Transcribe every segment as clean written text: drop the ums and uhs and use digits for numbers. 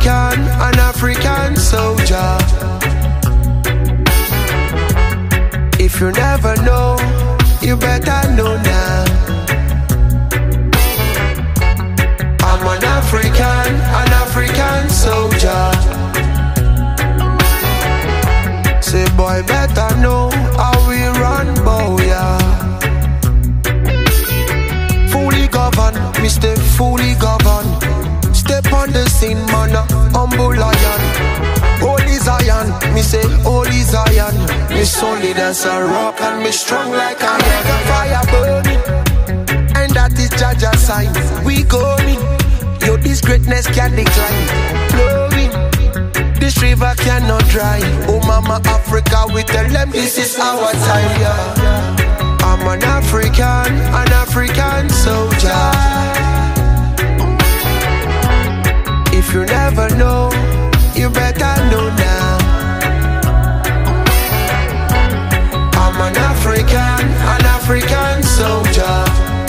an African soldier. If you never know, you better know now. I'm an African soldier. Say boy better know how we run, boy, yeah. Fully governed, me stay fully governed. Step on the scene, man, humble lion. Holy Zion, me say holy Zion. Me solid as a rock and me strong like a fire burning. And that is Jaja sign. We going. Yo, this greatness can't decline. Flowing. This river cannot dry. Oh mama Africa, we tell them this is our time, yeah. I'm an African soldier. If you never know, you better know now. I'm an African soldier.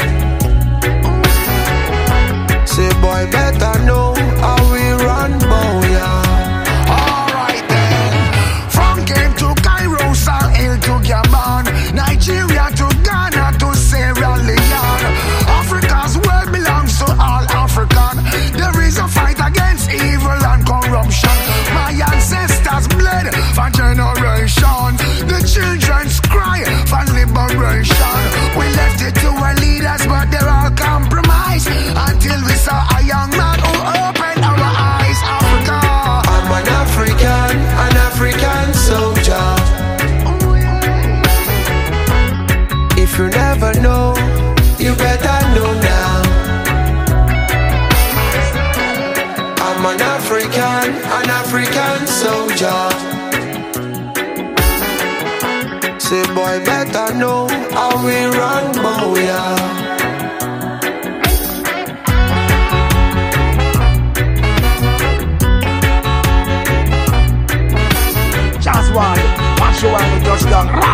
Say boy better know how we run, boy, yeah. Alright then. From Cape to Cairo, Sahel to Gabon, Nigeria to Ghana to Sierra Leone. Africa's world belongs to all African. There is a fight against evil and corruption. My ancestors bled for generation. The children's cry for liberation. We left it to our leaders, but they're all compromised. Until we saw a young man who opened our eyes. Africa. I'm an African soldier. If you never know, you better know now. I'm an African soldier. Say boy better know how we run, boy, yeah. Just one, watch you while we touch down.